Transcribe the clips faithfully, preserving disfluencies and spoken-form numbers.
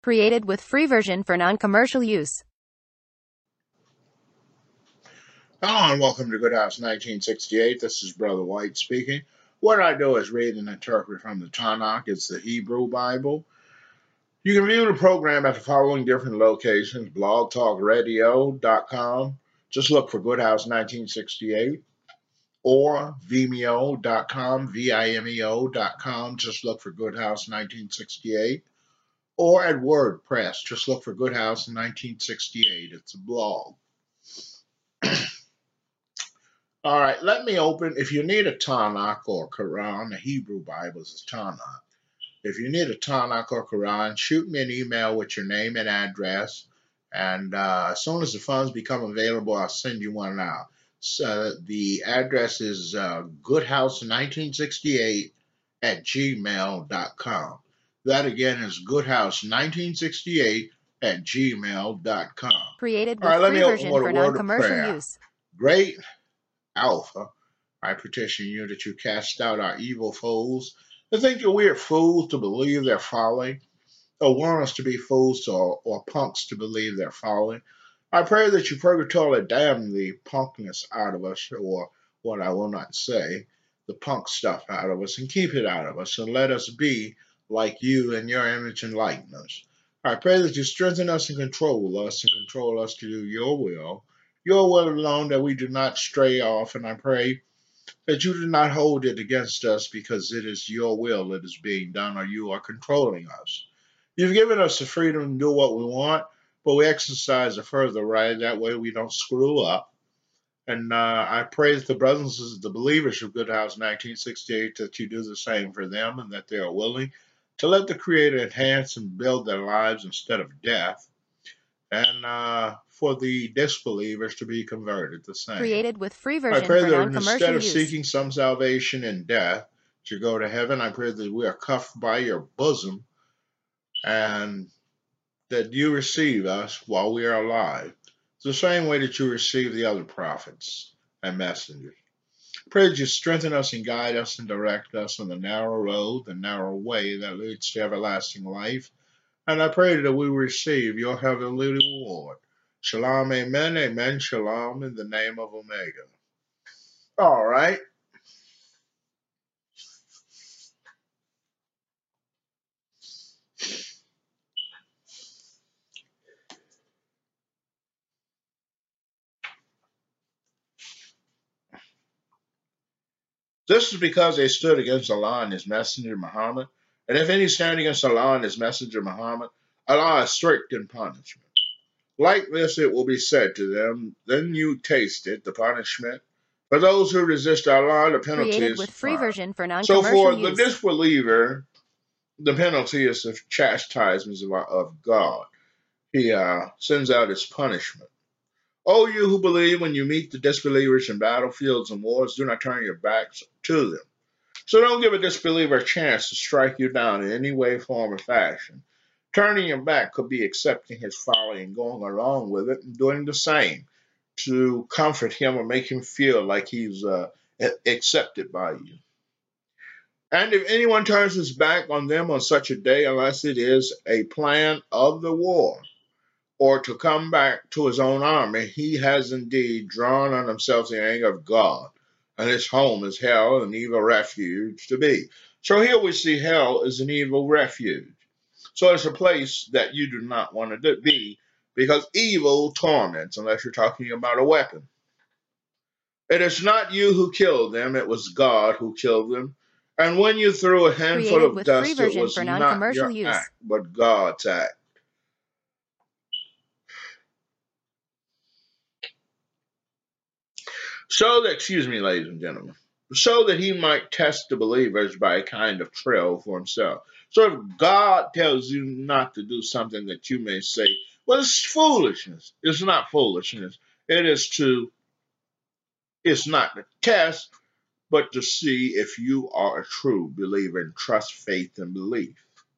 Created with free version for non-commercial use. Hello and welcome to Good House nineteen sixty-eight. This is Brother White speaking. What I do is read and interpret from the Tanakh. It's the Hebrew Bible. You can view the program at the following different locations: blog talk radio dot com. Just look for Good House nineteen sixty-eight. Or vimeo dot com, V I M E O dot com. Just look for Good House nineteen sixty-eight. Or at WordPress. Just look for Good House nineteen sixty-eight. It's a blog. All right, let me open. If you need a Tanakh or Quran, the Hebrew Bible is a Tanakh. If you need a Tanakh or Quran, shoot me an email with your name and address. And uh, as soon as the funds become available, I'll send you one out. So the address is uh, goodhouse nineteen sixty-eight at gmail dot com. That again is goodhouse nineteen sixty-eight at gmail dot com. Created with All right, let free me open version with for a word of non-commercial prayer. use. Great Alpha, I petition you that you cast out our evil foes, that think that we are fools to believe their folly, or want us to be fools to, or punks to believe their folly. I pray that you purgatorily damn the punkness out of us, or what I will not say, the punk stuff out of us, and keep it out of us, and let us be like you in your image and likeness. I pray that you strengthen us and control us, and control us to do your will, your will alone, that we do not stray off, and I pray that you do not hold it against us, because it is your will that is being done, or you are controlling us. You've given us the freedom to do what we want, but we exercise a further right. That way we don't screw up. And uh, I pray that the brothers and sisters, the believers of Good House nineteen sixty-eight, that you do the same for them, and that they are willing to let the Creator enhance and build their lives instead of death, and uh, for the disbelievers to be converted the same. Created with free I version pray for that non-commercial instead of use. seeking some salvation in death to go to heaven, I pray that we are cuffed by your bosom, and that you receive us while we are alive. It's the same way that you receive the other prophets and messengers. Pray that you strengthen us and guide us and direct us on the narrow road, the narrow way that leads to everlasting life. And I pray that we receive your heavenly reward. Shalom, amen, amen, shalom, in the name of Omega. All right. This is because they stood against Allah and his messenger Muhammad. And if any stand against Allah and his messenger Muhammad, Allah is strict in punishment. Like this it will be said to them, then you tasted the punishment. For those who resist Allah, the penalty Created is with free firm. version for So non-commercial for the use. disbeliever, the penalty is the chastisement of, of God. He uh, sends out his punishment. O you who believe, when you meet the disbelievers in battlefields and wars, do not turn your backs to them. So don't give a disbeliever a chance to strike you down in any way, form, or fashion. Turning your back could be accepting his folly and going along with it and doing the same to comfort him or make him feel like he's uh, accepted by you. And if anyone turns his back on them on such a day, unless it is a plan of the war, or to come back to his own army, he has indeed drawn on himself the anger of God, and his home is hell, an evil refuge to be. So here we see hell is an evil refuge. So it's a place that you do not want to be, because evil torments, unless you're talking about a weapon. It is not you who killed them, it was God who killed them. And when you threw a handful Created of with free dust, it version was for not non-commercial your use. act, but God's act. So that, excuse me, ladies and gentlemen, so that he might test the believers by a kind of trial for himself. So if God tells you not to do something that you may say, well, it's foolishness. It's not foolishness. It is to, it's not to test, but to see if you are a true believer in trust, faith, and belief.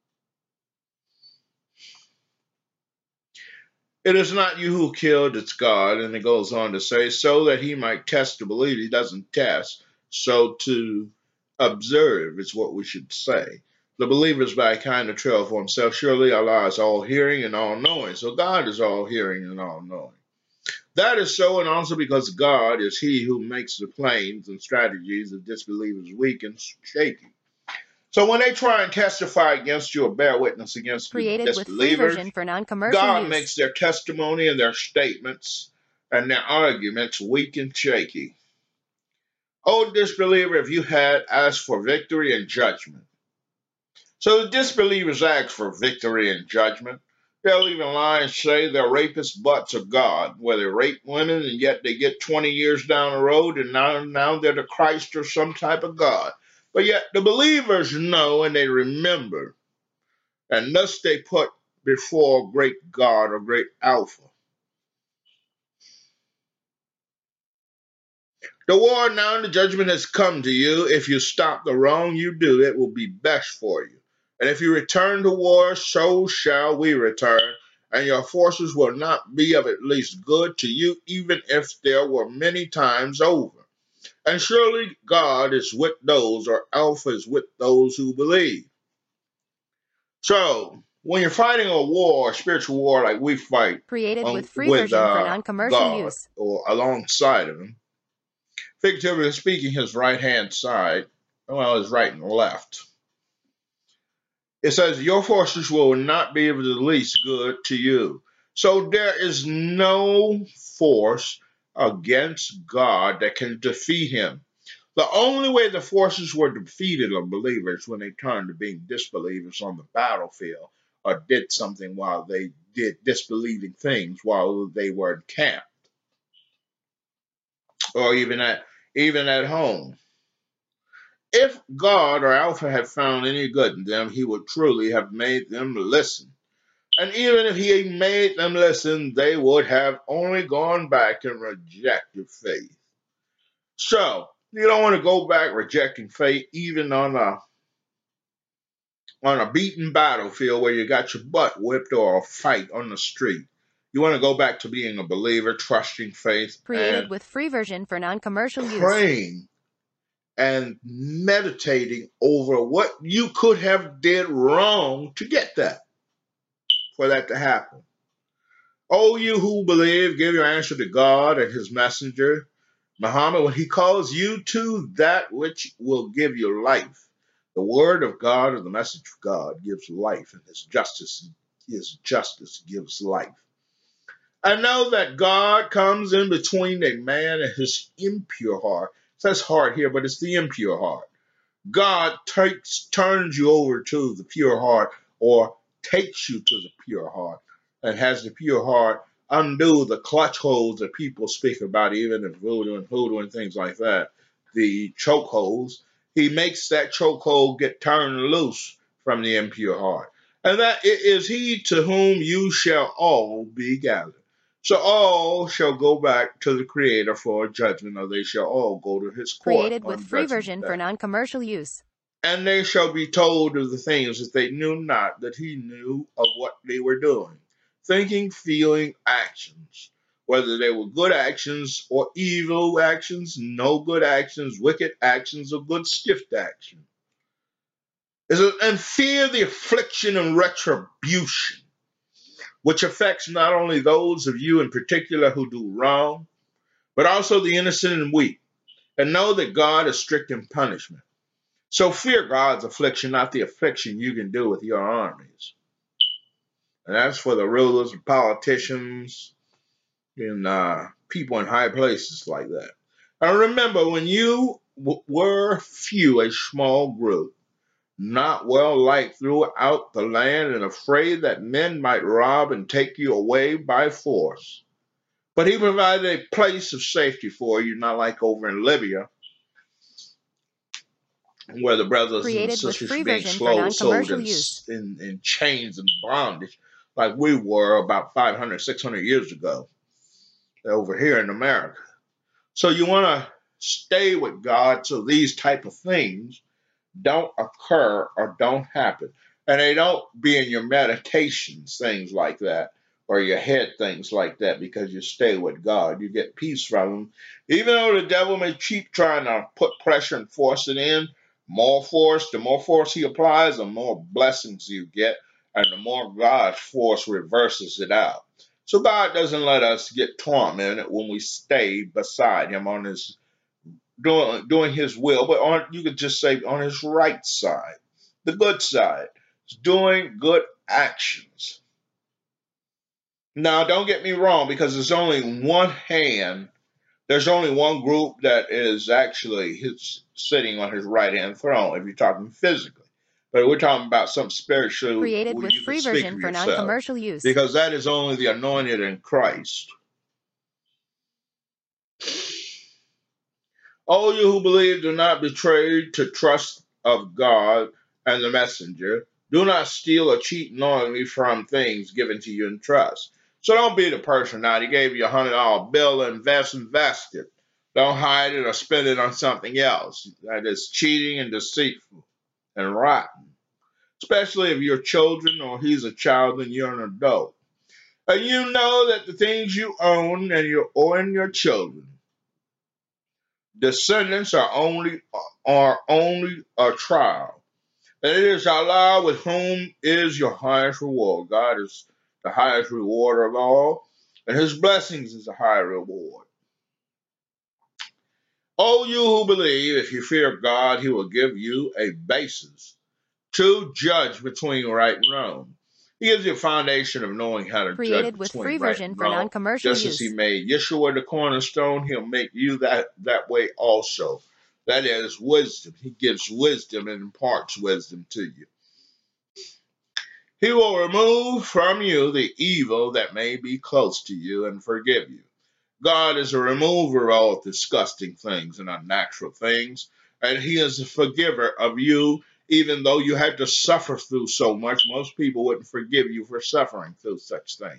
It is not you who killed, it's God. And it goes on to say, so that he might test to believe. He doesn't test. So to observe is what we should say. The believer is by a kind of trail for himself. Surely Allah is all hearing and all knowing. So God is all hearing and all knowing. That is so, and also because God is He who makes the plans and strategies of disbelievers weak and shaky. So when they try and testify against you or bear witness against you Created with free disbelievers, version for non-commercial God use. makes their testimony and their statements and their arguments weak and shaky. O disbeliever, if you had asked for victory and judgment. So the disbelievers ask for victory and judgment. They'll even lie and say they're rapist butts of God, where they rape women and yet they get twenty years down the road and now, now they're the Christ or some type of God. But yet the believers know and they remember, and thus they put before great God or great Alpha. The war now and the judgment has come to you. If you stop the wrong you do, it will be best for you. And if you return to war, so shall we return, and your forces will not be of at least good to you, even if there were many times over. And surely God is with those, or Alpha is with those who believe. So, when you're fighting a war, a spiritual war like we fight Created um, with free with version for uh, non-commercial God use. or alongside of Him, figuratively speaking, his right-hand side, well, his right and left. It says, your forces will not be of the least good to you. So there is no force against God that can defeat him. The only way the forces were defeated of believers when they turned to being disbelievers on the battlefield or did something while they did disbelieving things while they were encamped or even at even at home. If God or Alpha had found any good in them, he would truly have made them listen. And even if he made them listen, they would have only gone back and rejected faith. So, you don't want to go back rejecting faith even on a on a beaten battlefield where you got your butt whipped or a fight on the street. You want to go back to being a believer, trusting faith, Created and with free version for non-commercial use. praying and meditating over what you could have did wrong to get that, for that to happen. O you who believe, give your answer to God and his messenger, Muhammad, when he calls you to that which will give you life. The word of God or the message of God gives life, and his justice, his justice gives life. I know that God comes in between a man and his impure heart. It says heart here, but it's the impure heart. God takes, turns you over to the pure heart or takes you to the pure heart and has the pure heart undo the clutch holes that people speak about, even in voodoo and hoodoo and things like that, the choke holes. He makes that choke hole get turned loose from the impure heart. And that it is he to whom you shall all be gathered. So all shall go back to the Creator for judgment, or they shall all go to his court Created with on free judgment version day. for non-commercial use. And they shall be told of the things that they knew not, that he knew of what they were doing, thinking, feeling, actions, whether they were good actions or evil actions, no good actions, wicked actions, or good stiff action. It says, and fear the affliction and retribution, which affects not only those of you in particular who do wrong, but also the innocent and weak, and know that God is strict in punishment. So fear God's affliction, not the affliction you can do with your armies. And that's for the rulers and politicians and uh, people in high places like that. And remember, when you w- were few, a small group, not well liked throughout the land and afraid that men might rob and take you away by force. But he provided a place of safety for you, not like over in Libya, where the brothers and Created with sisters free were being version for slow, sold non-commercial in, use. in, in chains and bondage, like we were about five hundred, six hundred years ago over here in America. So you want to stay with God so these type of things don't occur or don't happen. And they don't be in your meditations, things like that, or your head, things like that, because you stay with God. You get peace from him. Even though the devil may keep trying to put pressure and force it in, More force, the more force he applies, the more blessings you get, and the more God's force reverses it out. So God doesn't let us get tormented when we stay beside him on his doing doing his will, but on you could just say on his right side, the good side, doing good actions. Now, don't get me wrong, because there's only one hand, there's only one group that is actually his, sitting on his right hand throne, if you're talking physically. But we're talking about something spiritual Created where with you can free speak version for for yourself, non-commercial use. because that is only the anointed in Christ. All you who believe, do not betray to trust of God and the messenger. Do not steal or cheat knowingly from things given to you in trust. So don't be the person now. He gave you a hundred dollar bill, invest, invest it. Don't hide it or spend it on something else. That is cheating and deceitful and rotten. Especially if you're children or he's a child and you're an adult. And you know that the things you own and you own your children, descendants are only are only a trial. And it is Allah with whom is your highest reward. God is the highest rewarder of all, and his blessings is a high reward. O you who believe, if you fear God, he will give you a basis to judge between right and wrong. He gives you a foundation of knowing how to judge Created with free between right version and for wrong. non-commercial Just as he use. made Yeshua the cornerstone, he'll make you that, that way also. That is wisdom. He gives wisdom and imparts wisdom to you. He will remove from you the evil that may be close to you and forgive you. God is a remover of all disgusting things and unnatural things, and he is a forgiver of you, even though you had to suffer through so much. Most people wouldn't forgive you for suffering through such things,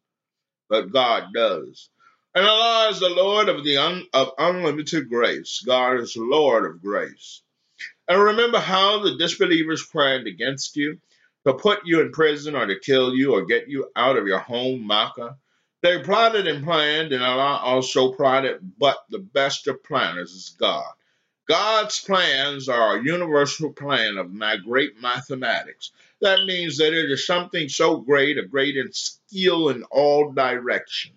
but God does. And Allah is the Lord of the un- of unlimited grace. God is the Lord of grace. And remember how the disbelievers planned against you to put you in prison or to kill you or get you out of your home, Makkah. They plotted and planned, and Allah also plotted, but the best of planners is God. God's plans are a universal plan of my great mathematics. That means that it is something so great, a great in skill in all directions.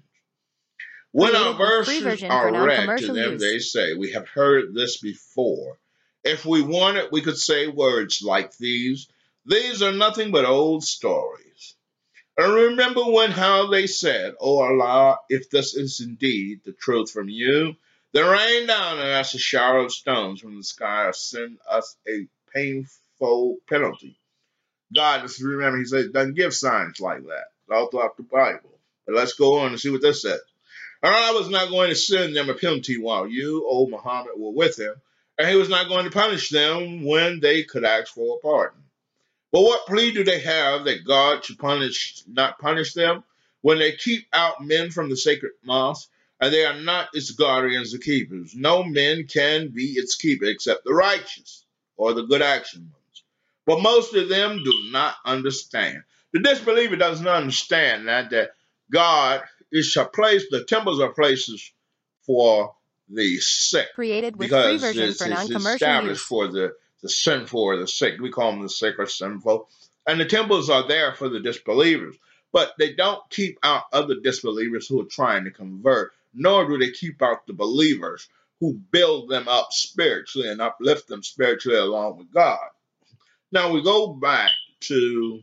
When our Created with free verses version for are read to non-commercial them, use. they say, we have heard this before. If we wanted, we could say words like these. These are nothing but old stories. And remember when how they said, O Allah, if this is indeed the truth from you, then rain down on us a shower of stones from the sky or send us a painful penalty. God, just remember, he said, doesn't give signs like that all throughout the Bible. But let's go on and see what this says. And I was not going to send them a penalty while you, O Muhammad, were with him, and he was not going to punish them when they could ask for a pardon. But what plea do they have that God should punish, not punish them, when they keep out men from the sacred mosque, and they are not its guardians or keepers? No men can be its keeper except the righteous or the good action ones. But most of them do not understand. The disbeliever doesn't understand that that God is a place, the temples are places for the sick, Created with free because version it's, for it's non-commercial established use. for the, the sinful or the sick. We call them the sick or sinful. And the temples are there for the disbelievers. But they don't keep out other disbelievers who are trying to convert, nor do they keep out the believers who build them up spiritually and uplift them spiritually along with God. Now we go back to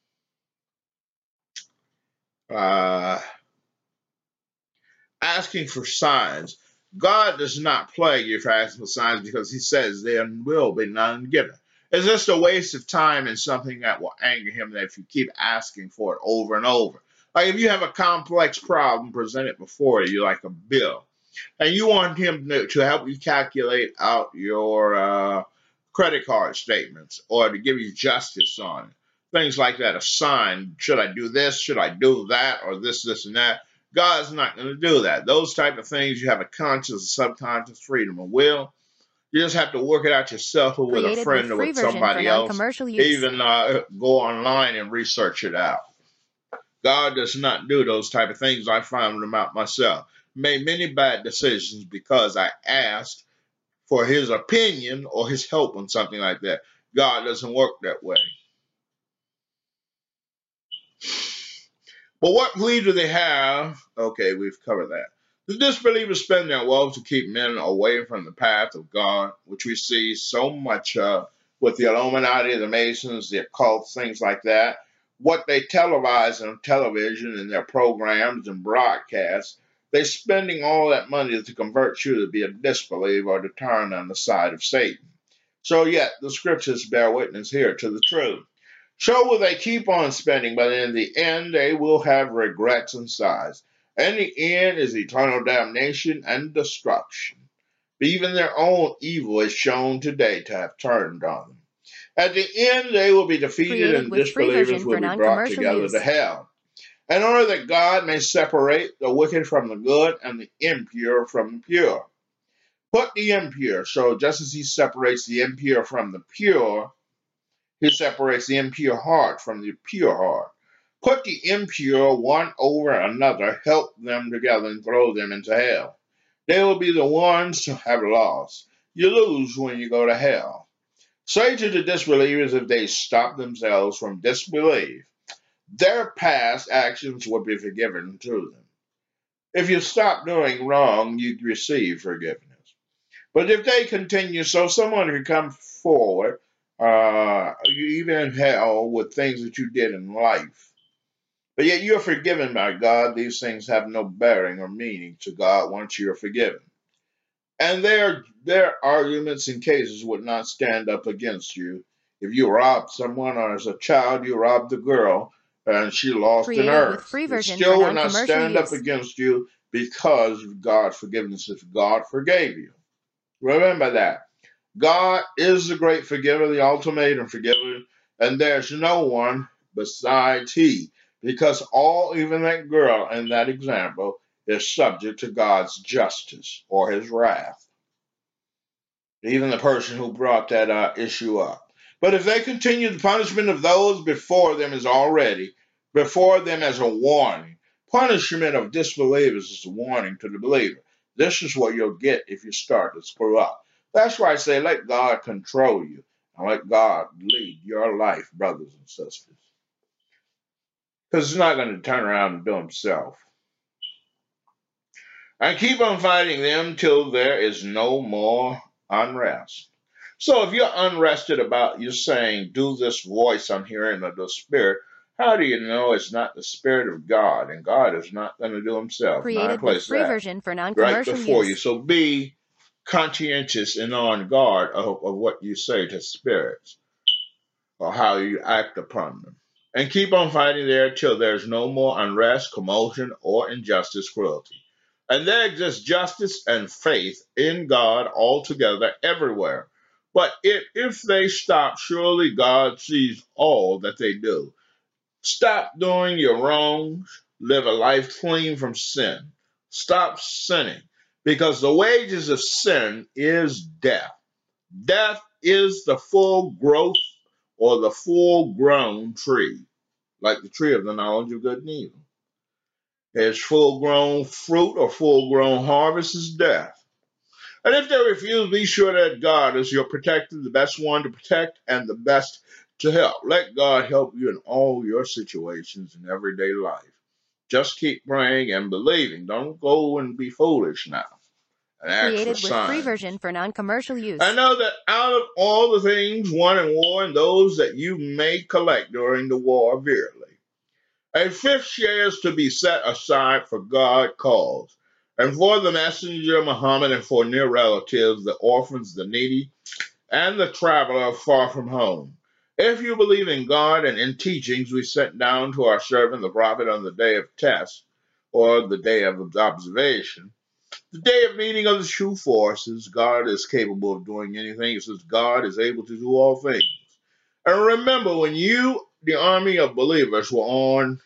uh, asking for signs. God does not plague you for asking for signs because he says there will be none given. It's just a waste of time and something that will anger him that if you keep asking for it over and over. Like if you have a complex problem presented before you, like a bill, and you want him to help you calculate out your uh, credit card statements or to give you justice on it. Things like that, a sign, should I do this, should I do that, or this, this, and that. God's not going to do that. Those type of things, you have a conscious and subconscious freedom of will. You just have to work it out yourself or with a Created with friend or free with version for somebody else. non-commercial use. Even uh, go online and research it out. God does not do those type of things. I found them out myself. Made many bad decisions because I asked for his opinion or his help on something like that. God doesn't work that way. But what plea do they have? Okay, we've covered that. The disbelievers spend their wealth to keep men away from the path of God, which we see so much uh, with the Illuminati, the Masons, the occult, things like that. What they televise on television and their programs and broadcasts, they're spending all that money to convert you to be a disbeliever or to turn on the side of Satan. So yet, the scriptures bear witness here to the truth. So will they keep on spending, but in the end they will have regrets and sighs. And the end is eternal damnation and destruction. Even their own evil is shown today to have turned on them. At the end they will be defeated Created and with free disbelievers version will for be brought non-commercial together to use. hell. In order that God may separate the wicked from the good and the impure from the pure. Put the impure, so just as he separates the impure from the pure, he separates the impure heart from the pure heart. Put the impure one over another, help them together, and throw them into hell. They will be the ones who have lost. You lose when you go to hell. Say to the disbelievers, if they stop themselves from disbelief, their past actions will be forgiven to them. If you stop doing wrong, you receive forgiveness. But if they continue, so someone can come forward, uh, even in hell, with things that you did in life. But yet you're forgiven by God. These things have no bearing or meaning to God once you're forgiven. And their, their arguments and cases would not stand up against you. If you robbed someone, or as a child you robbed a girl, and she lost an Created with earth, free it version for still would not non-commercial stand up use. against you because of God's forgiveness if God forgave you. Remember that. God is the great forgiver, the ultimate forgiver, and there's no one besides he, because all, even that girl in that example, is subject to God's justice or his wrath. Even the person who brought that uh, issue up. But if they continue, the punishment of those before them is already before them as a warning. Punishment of disbelievers is a warning to the believer. This is what you'll get if you start to screw up. That's why I say let God control you and let God lead your life, brothers and sisters. Because he's not going to turn around and do himself. And keep on fighting them till there is no more unrest. So if you're unrested about you saying, do this voice I'm hearing of the Spirit, how do you know it's not the Spirit of God? And God is not going to do himself. Created Nine with place free that version for right non-commercial before use. you. So be conscientious and on guard of, of what you say to spirits or how you act upon them. And keep on fighting there till there's no more unrest, commotion, or injustice, cruelty. And there exists justice and faith in God altogether everywhere. But if, if they stop, surely God sees all that they do. Stop doing your wrongs. Live a life clean from sin. Stop sinning. Because the wages of sin is death. Death is the full growth or the full grown tree, like the tree of the knowledge of good and evil. Its full grown fruit or full grown harvest is death. And if they refuse, be sure that God is your protector, the best one to protect and the best to help. Let God help you in all your situations in everyday life. Just keep praying and believing. Don't go and be foolish now and ask for Created with free signs. version for non-commercial use. I know that out of all the things won in war and those that you may collect during the war virtually, a fifth share is to be set aside for God cause, and for the messenger Muhammad, and for near relatives, the orphans, the needy, and the traveler far from home. If you believe in God and in teachings we sent down to our servant the prophet on the day of test, or the day of observation, the day of meeting of the true forces, God is capable of doing anything. It says God is able to do all things. And remember, when you, the army of believers, were on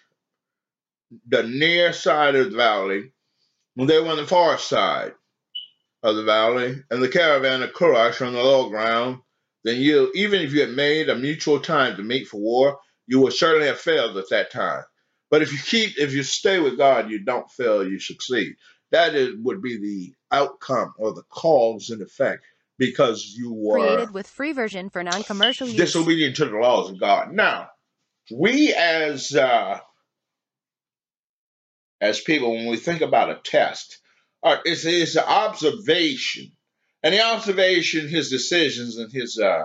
the near side of the valley, when they were on the far side of the valley, and the caravan of Quraysh on the low ground, then you, even if you had made a mutual time to meet for war, you would certainly have failed at that time. But if you keep, if you stay with God, you don't fail, you succeed. That is, would be the outcome or the cause and effect because you were Created with free version for non-commercial use. disobedient to the laws of God. Now, we as uh, as people, when we think about a test, uh, it's, it's an observation, and the observation, his decisions, and his uh,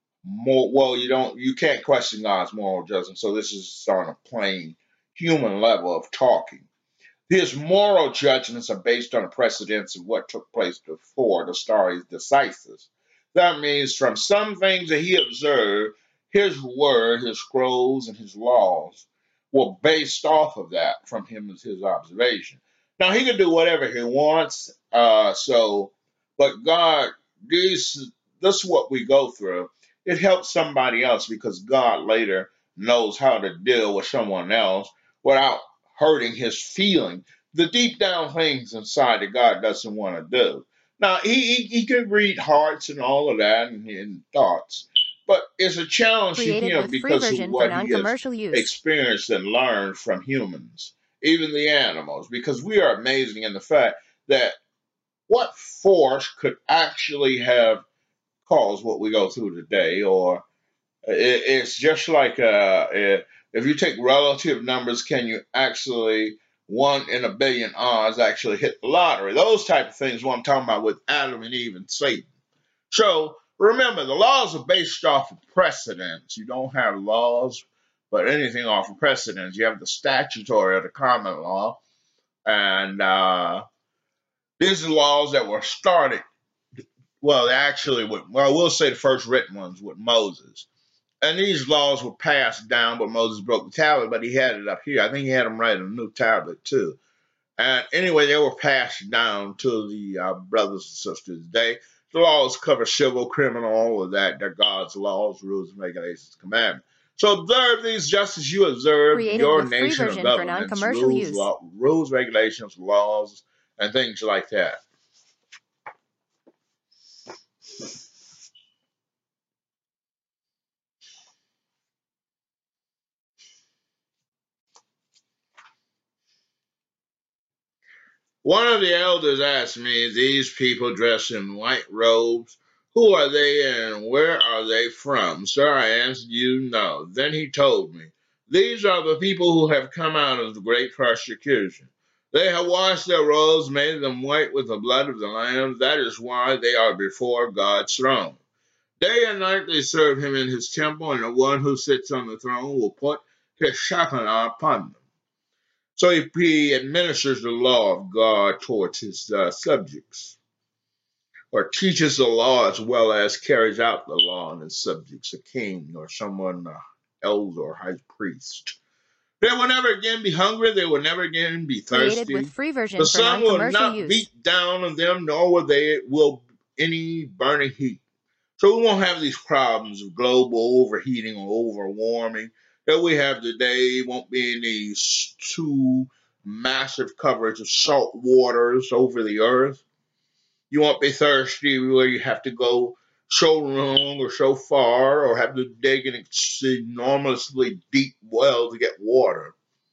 more. Well, you don't, you can't question God's moral judgment. So this is on a plain human level of talking. His moral judgments are based on the precedents of what took place before the story is decisive. That means from some things that he observed, his word, his scrolls, and his laws were based off of that from him as his observation. Now he can do whatever he wants. Uh, so, but God, these, this is what we go through. It helps somebody else because God later knows how to deal with someone else without hurting his feeling, the deep down things inside that God doesn't want to do. Now, he, he, he can read hearts and all of that and, and thoughts, but it's a challenge to Created him with free because of version for what he has non-commercial use. experienced and learned from humans, even the animals, because we are amazing in the fact that what force could actually have caused what we go through today, or it, it's just like uh, eh, if you take relative numbers, can you actually one in a billion odds actually hit the lottery? Those type of things. What I'm talking about with Adam and Eve and Satan. So remember, the laws are based off of precedents. You don't have laws, but anything off of precedents. You have the statutory or the common law, and uh, these are laws that were started. Well, actually, with, well, we'll say the first written ones with Moses. And these laws were passed down, but Moses broke the tablet, but he had it up here. I think he had them write a new tablet too. And anyway, they were passed down to the uh, brothers and sisters today. The laws cover civil, criminal, all of that. They're God's laws, rules, and regulations, commandments. So observe these just as you observe Created your with free nation or version for governments, non-commercial rules, use. law, rules, regulations, laws, and things like that. One of the elders asked me, these people dressed in white robes, who are they and where are they from? Sir, I answered, you know. Then he told me, these are the people who have come out of the great persecution. They have washed their robes, made them white with the blood of the Lamb. That is why they are before God's throne. Day and night they serve him in his temple, and the one who sits on the throne will put his Shekinah upon them. So he, he administers the law of God towards his uh, subjects, or teaches the law as well as carries out the law on his subjects, a king or someone, uh, elder or high priest. They will never again be hungry. They will never again be Created with thirsty. free version The for sun will non-commercial not use. beat down on them, nor will they will any burning heat. So we won't have these problems of global overheating or overwarming that we have today. Won't be any too massive coverage of salt waters over the earth. You won't be thirsty where you have to go so long or so far or have to dig an enormously deep well to get water.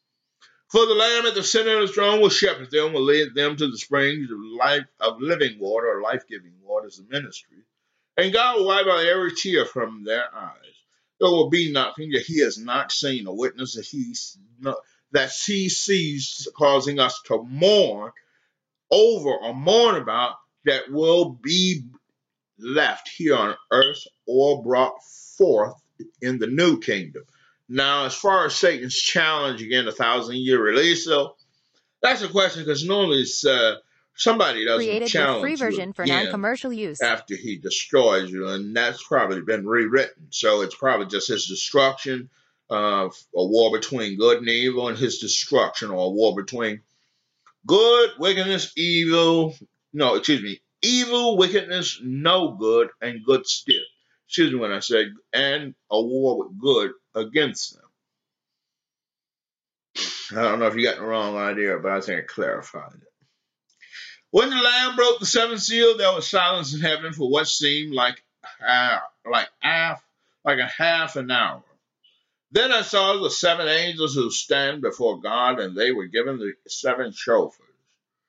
For the Lamb at the center of the throne will shepherd them, will lead them to the springs of life of living water or life-giving waters of ministry. And God will wipe out every tear from their eyes. There will be nothing that he has not seen, a witness that he, that he sees causing us to mourn over or mourn about that will be left here on earth or brought forth in the new kingdom. Now, as far as Satan's challenge again, a thousand year release, though, that's a question because normally it's, uh, somebody doesn't Created with free challenge you version for again non-commercial use. after he destroys you, and that's probably been rewritten. So it's probably just his destruction, uh, a war between good and evil, and his destruction, or a war between good, wickedness, evil, no, excuse me, evil, wickedness, no good, and good still. Excuse me when I said, and a war with good against them. I don't know if you got the wrong idea, but I think I clarified it. When the Lamb broke the seventh seal, there was silence in heaven for what seemed like uh, like half, like a half an hour. Then I saw the seven angels who stand before God, and they were given the seven shofars.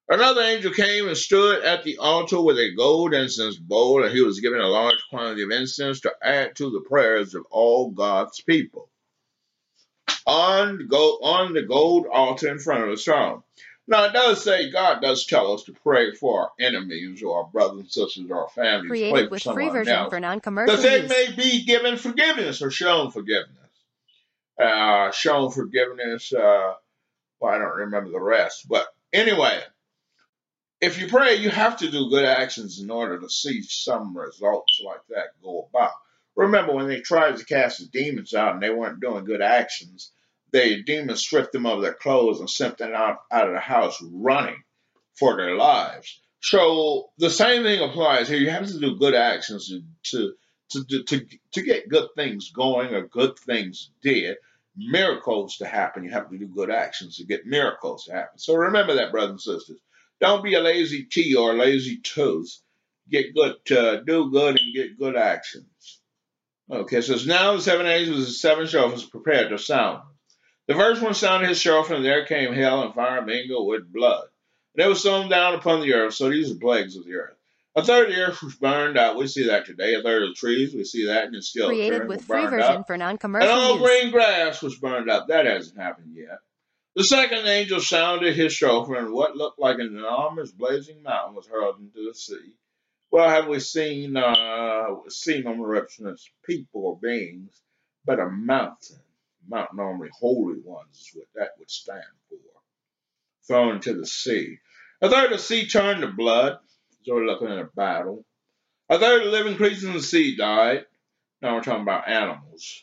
Another angel came and stood at the altar with a gold incense bowl, and he was given a large quantity of incense to add to the prayers of all God's people on the gold, on the gold altar in front of the throne. Now, it does say, God does tell us to pray for our enemies or our brothers and sisters or our families, pray Created for with free someone version else, for that non-commercial they use. may be given forgiveness or shown forgiveness. Uh, shown forgiveness, uh, well, I don't remember the rest. But anyway, if you pray, you have to do good actions in order to see some results like that go about. Remember, when they tried to cast the demons out and they weren't doing good actions, the demons stripped them of their clothes and sent them out, out of the house running for their lives. So the same thing applies here. You have to do good actions to to to to, to get good things going or good things did. Miracles to happen, you have to do good actions to get miracles to happen. So remember that, brothers and sisters. Don't be a lazy T or a lazy tooth. Get good, uh, do good, and get good actions. Okay, so now the seven angels with the seven shofars prepared to sound. The first one sounded his shofar, and there came hail and fire mingled with blood. And they were sown down upon the earth, so these are plagues of the earth. A third of the earth was burned out. We see that today. A third of the trees, we see that, and it's still Created occurring, were with free burned version up. for And non-commercial all use. green grass was burned up. That hasn't happened yet. The second angel sounded his shofar, and what looked like an enormous blazing mountain was hurled into the sea. Well, have we seen uh, seen them represents people or beings, but a mountain. Mountain normally holy ones is what that would stand for. Thrown into the sea. A third of the sea turned to blood, so we're looking at a battle. A third of the living creatures in the sea died. Now we're talking about animals.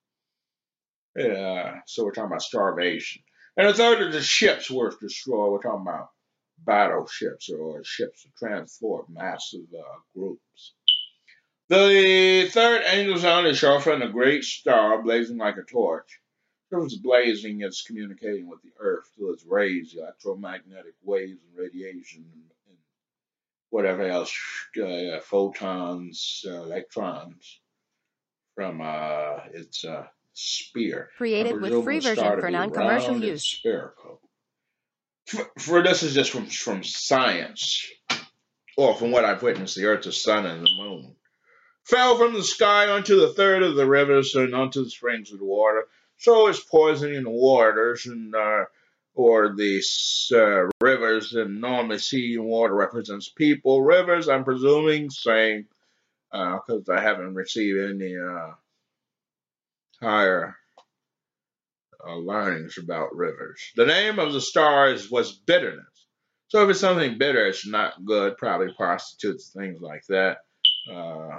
Yeah, so we're talking about starvation. And a third of the ships were destroyed. We're talking about battleships or ships to transport massive uh, groups. The third angel sounded his shofar, and a great star, blazing like a torch. It was blazing, it's communicating with the earth through its rays, electromagnetic waves and radiation and, and whatever else, uh, photons, uh, electrons from uh, its uh, spear. I Created with presume free the star version to for be non-commercial round and use. spherical. For, for this is just from, from science, or from what I've witnessed, the earth, the sun, and the moon. Fell from the sky onto the third of the rivers and onto the springs of the water. So it's poisoning the waters and uh, or these uh, rivers. And normally, sea and water represents people. Rivers, I'm presuming, same because uh, I haven't received any uh, higher uh, learnings about rivers. The name of the star is, was bitterness. So if it's something bitter, it's not good. Probably prostitutes, things like that. Uh,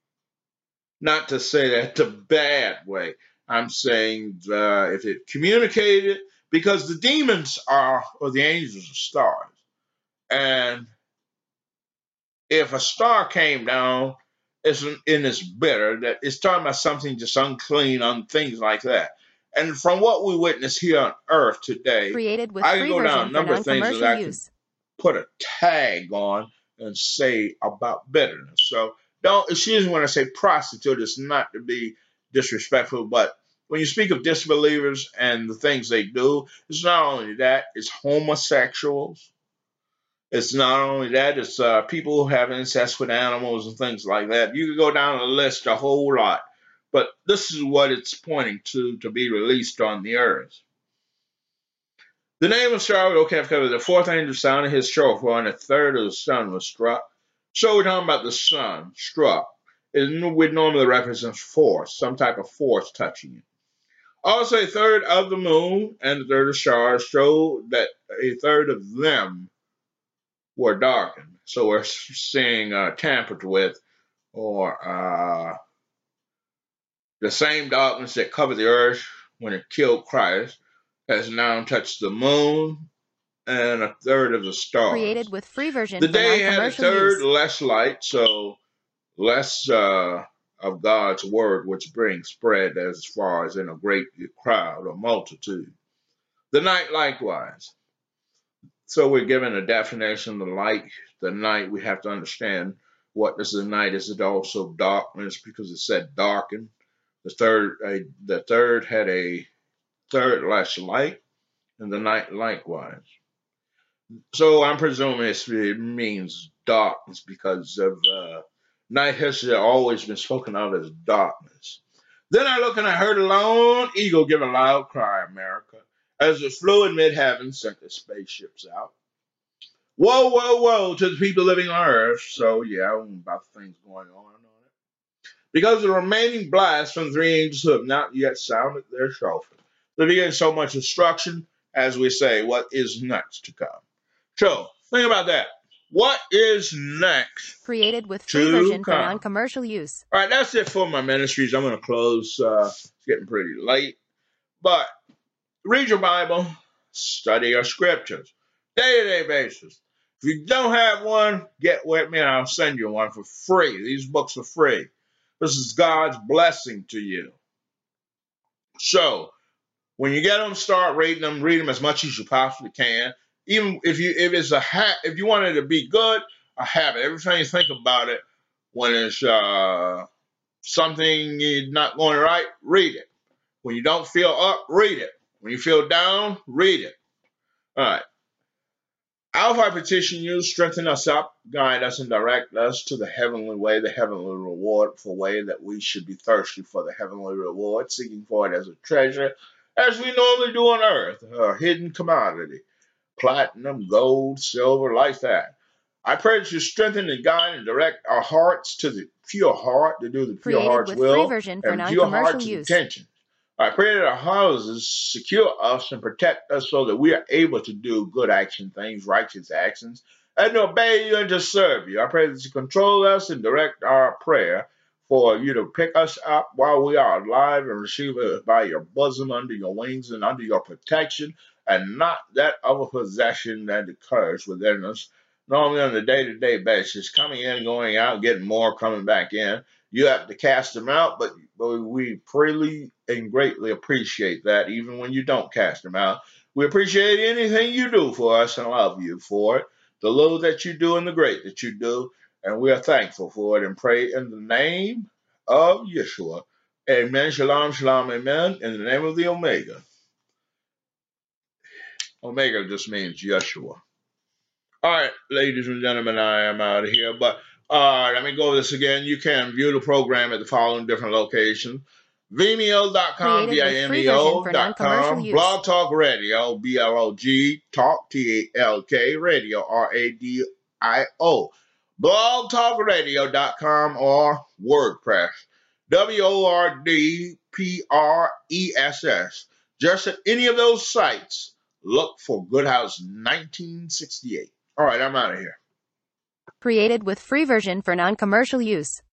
Not to say that the bad way. I'm saying uh, if it communicated, because the demons are, or the angels are stars. And if a star came down, it's, and it's bitter, that it's talking about something just unclean, on things like that. And from what we witness here on earth today, Created with I can free go down version a for number of things that non-commercial I can use. put a tag on and say about bitterness. So don't excuse me when I say prostitute. It's not to be disrespectful, but when you speak of disbelievers and the things they do, it's not only that, it's homosexuals. It's not only that, it's uh, people who have incest with animals and things like that. You could go down the list a whole lot. But this is what it's pointing to to be released on the earth. The name of Star, okay, I've covered the fourth angel sounded his shofar, and a third of the sun was struck. So we're talking about the sun struck. It would normally represent force, some type of force touching it. Also, a third of the moon and a third of stars showed that a third of them were darkened. So we're seeing uh, tampered with, or uh, the same darkness that covered the earth when it killed Christ has now touched the moon and a third of the Created stars. with free version The for day had a non-commercial third use. less light, so less uh, of God's word, which brings spread as far as in a great crowd or multitude. The night likewise. So we're given a definition of the light. The night, we have to understand what is the night. Is it also darkness? Because it said darkened. The third, uh, the third had a third less light, and the night likewise. So I'm presuming it's, it means darkness because of uh, night history always been spoken of as darkness. Then I looked and I heard a lone eagle give a loud cry, America, as it flew in mid-heaven, sent the spaceships out. Whoa, whoa, whoa to the people living on Earth. So yeah, about things going on on it. Because of the remaining blast from three angels who have not yet sounded their shofar. They're getting so much instruction, as we say, what is next to come. So, think about that. What is next Created with free to version for come? non-commercial use. All right, that's it for my ministries. I'm going to close. Uh, it's getting pretty late. But read your Bible, study your scriptures, day-to-day basis. If you don't have one, get with me and I'll send you one for free. These books are free. This is God's blessing to you. So, when you get them, start reading them. Read them as much as you possibly can. Even if you if it's a ha- if you want it to be good, a habit. Every time you think about it, when it's uh, something is not going right, read it. When you don't feel up, read it. When you feel down, read it. All right. Alpha, I petition you, strengthen us up, guide us and direct us to the heavenly way, the heavenly reward for way that we should be thirsty for the heavenly reward, seeking for it as a treasure, as we normally do on earth, a hidden commodity, platinum, gold, silver, like that. I pray that you strengthen and guide and direct our hearts to the pure heart, to do the pure Created heart's with free will, version for and pure non-commercial heart's use. intention. I pray that our houses secure us and protect us so that we are able to do good action things, righteous actions, and to obey you and to serve you. I pray that you control us and direct our prayer for you to pick us up while we are alive and receive us by your bosom, under your wings, and under your protection, and not that of a possession that occurs within us, normally on a day-to-day basis, coming in, going out, getting more, coming back in. You have to cast them out, but, but we freely and greatly appreciate that, even when you don't cast them out. We appreciate anything you do for us and love you for it, the little that you do and the great that you do, and we are thankful for it and pray in the name of Yeshua. Amen. Shalom, shalom, amen. In the name of the Omega. Omega just means Yeshua. All right, ladies and gentlemen, I am out of here. But uh, let me go over this again. You can view the program at the following different locations. Vimeo dot com, Created V I with M free E version O for dot non-commercial com, use. Blog Talk Radio, B L O G, Talk, T A L K, Radio, R A D I O, blog talk radio dot com, or WordPress, W O R D P R E S S. Just at any of those sites, look for Good House nineteen sixty-eight. All right, I'm out of here. Created with free version for non-commercial use.